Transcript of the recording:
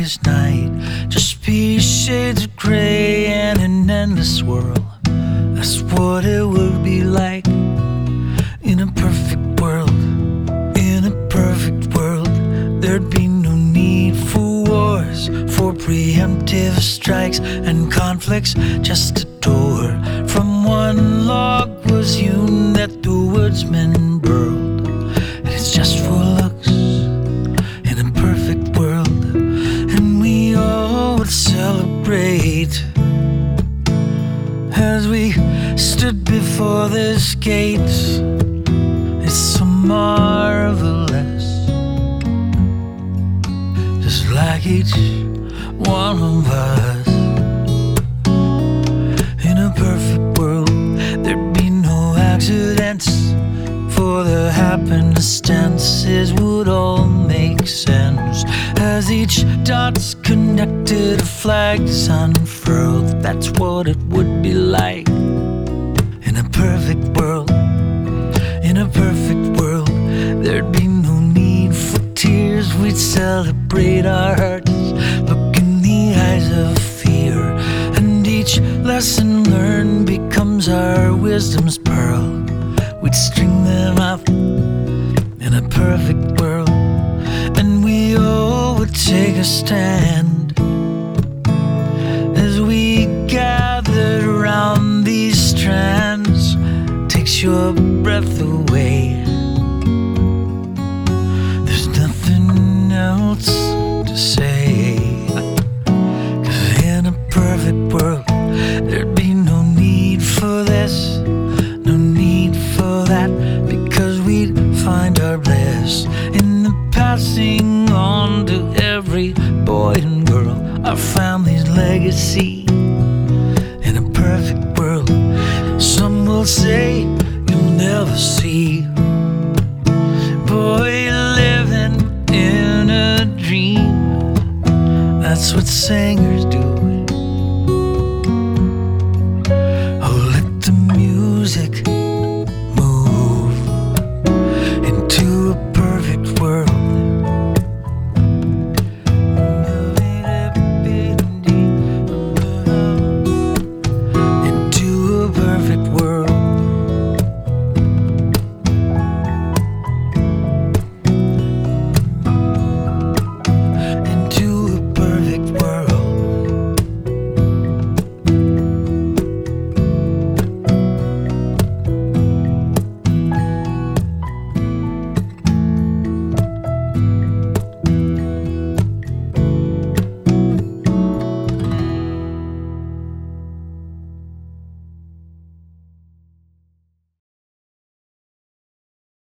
darkest night just be shades of gray and an endless world. That's what it would be like in a perfect world. In a perfect world, there'd be no need for wars, for preemptive strikes and conflicts. Just a door from one log was hewn that the woodsman burled, and it's just for looks in a perfect world. And we all would celebrate as we stood before this gate. It's so marvelous, just like each one of us. In a perfect world, there'd be no accidents, for the happenstances would all make sense as each dot's connected, a flag's unfurled. That's what it would be like in a perfect world. In a perfect world, there'd be no need for tears. We'd celebrate our hearts, look in the eyes of fear, and each lesson learned becomes our wisdom's pearl. We'd string them up in a perfect world, and we all would take a stand as we gathered around these strands. Takes your breath away, there's nothing else to say. 'Cause in a perfect world, there'd be no need for this, no need for that, because we'd find our bliss in the passing on to every boy and girl our family's legacy. In a perfect world, some will say you'll never see. Boy, living in a dream, that's what singers do.